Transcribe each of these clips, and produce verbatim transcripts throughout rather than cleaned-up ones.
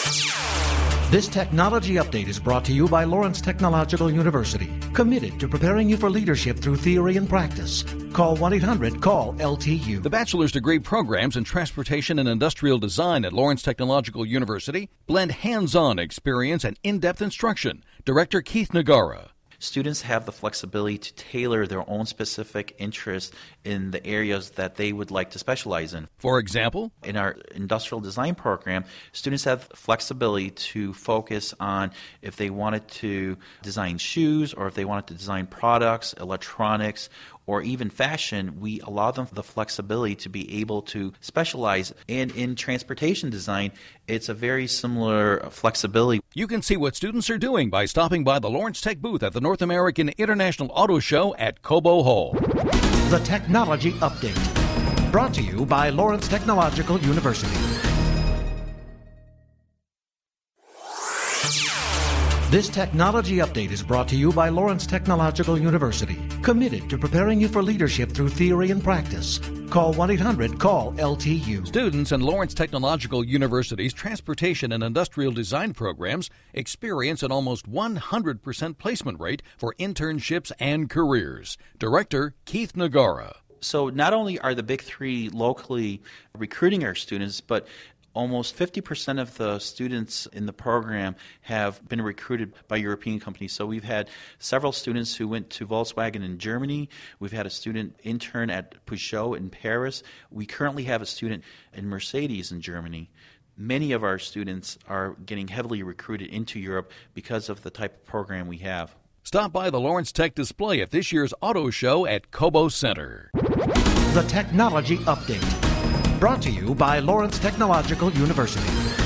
This technology update is brought to you by Lawrence Technological University, committed to preparing you for leadership through theory and practice. Call one eight hundred call L T U. The bachelor's degree programs in transportation and industrial design at Lawrence Technological University blend hands-on experience and in-depth instruction. Director Keith Nagara. Students have the flexibility to tailor their own specific interests in the areas that they would like to specialize in. For example, in our industrial design program, students have flexibility to focus on if they wanted to design shoes or if they wanted to design products, electronics, or even fashion. We allow them the flexibility to be able to specialize. And in transportation design, it's a very similar flexibility. You can see what students are doing by stopping by the Lawrence Tech booth at the North American International Auto Show at Cobo Hall. The Technology Update, brought to you by Lawrence Technological University. This technology update is brought to you by Lawrence Technological University, committed to preparing you for leadership through theory and practice. Call one eight hundred call L T U. Students in Lawrence Technological University's transportation and industrial design programs experience an almost one hundred percent placement rate for internships and careers. Director Keith Nagara. So not only are the big three locally recruiting our students, but almost fifty percent of the students in the program have been recruited by European companies. So we've had several students who went to Volkswagen in Germany. We've had a student intern at Peugeot in Paris. We currently have a student in Mercedes in Germany. Many of our students are getting heavily recruited into Europe because of the type of program we have. Stop by the Lawrence Tech display at this year's auto show at Cobo Center. The Technology Update, brought to you by Lawrence Technological University.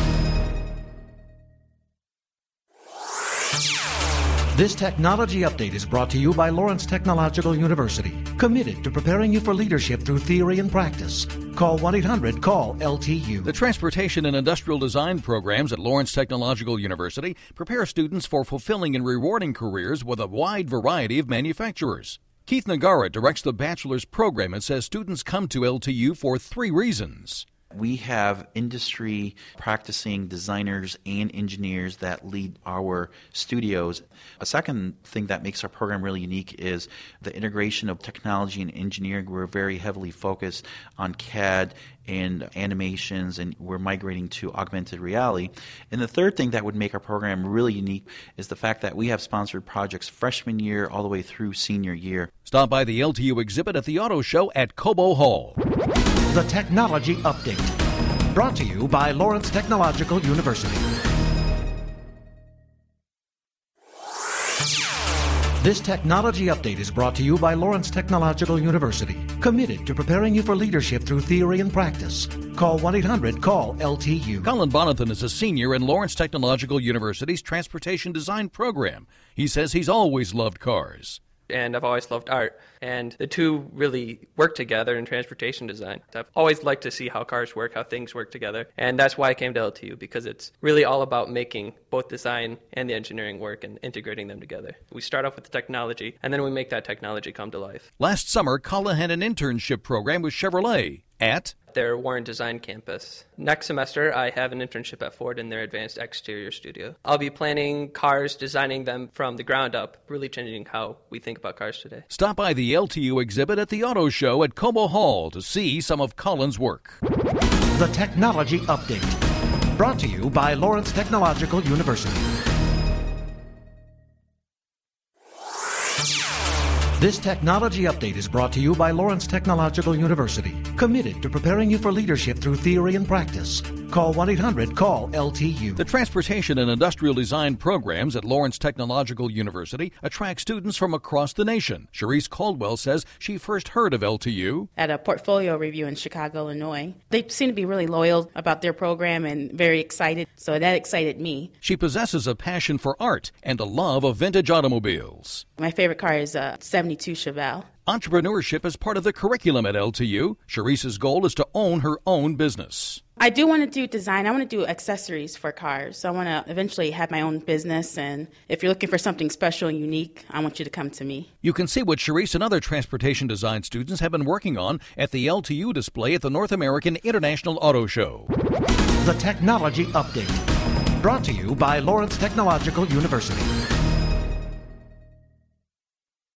This technology update is brought to you by Lawrence Technological University, committed to preparing you for leadership through theory and practice. Call one eight hundred call L T U. The transportation and industrial design programs at Lawrence Technological University prepare students for fulfilling and rewarding careers with a wide variety of manufacturers. Keith Nagara directs the bachelor's program and says students come to L T U for three reasons. We have industry practicing designers and engineers that lead our studios. A second thing that makes our program really unique is the integration of technology and engineering. We're very heavily focused on C A D and animations, and we're migrating to augmented reality. And the third thing that would make our program really unique is the fact that we have sponsored projects freshman year all the way through senior year. Stop by the L T U exhibit at the auto show at Cobo Hall. The Technology Update, brought to you by Lawrence Technological University. This technology update is brought to you by Lawrence Technological University, committed to preparing you for leadership through theory and practice. Call one eight hundred call L T U. Colin Bonathan is a senior in Lawrence Technological University's transportation design program. He says he's always loved cars. And I've always loved art, and the two really work together in transportation design. I've always liked to see how cars work, how things work together, and that's why I came to L T U, because it's really all about making both design and the engineering work and integrating them together. We start off with the technology, and then we make that technology come to life. Last summer, Colin had an internship program with Chevrolet at their Warren Design Campus. Next semester, I have an internship at Ford in their Advanced Exterior Studio. I'll be planning cars, designing them from the ground up, really changing how we think about cars today. Stop by the L T U exhibit at the auto show at Cobo Hall to see some of Colin's work. The Technology Update, brought to you by Lawrence Technological University. This technology update is brought to you by Lawrence Technological University, committed to preparing you for leadership through theory and practice. Call one eight hundred call L T U. The transportation and industrial design programs at Lawrence Technological University attract students from across the nation. Cherise Caldwell says she first heard of L T U at a portfolio review in Chicago, Illinois. They seem to be really loyal about their program and very excited, so that excited me. She possesses a passion for art and a love of vintage automobiles. My favorite car is a seventy-two Chevelle. Entrepreneurship is part of the curriculum at L T U. Cherise's goal is to own her own business. I do want to do design. I want to do accessories for cars. So I want to eventually have my own business. And if you're looking for something special and unique, I want you to come to me. You can see what Cherise and other transportation design students have been working on at the L T U display at the North American International Auto Show. The Technology Update, Brought to you by Lawrence Technological University.